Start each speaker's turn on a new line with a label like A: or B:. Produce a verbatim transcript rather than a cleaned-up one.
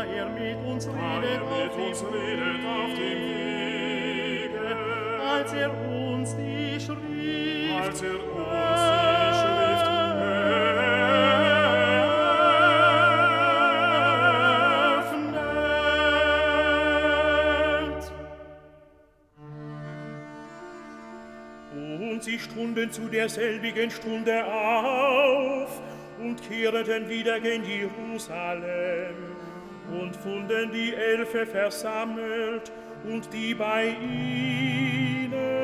A: er mit uns
B: Da
A: redet,
B: er mit uns redet auf dem Wege,
A: als er uns die Schrift
B: als er uns die Schrift öffnet.
C: Und sie stunden zu derselbigen Stunde auf und kehrten wieder gen Jerusalem und funden die Elfe versammelt und die bei ihnen,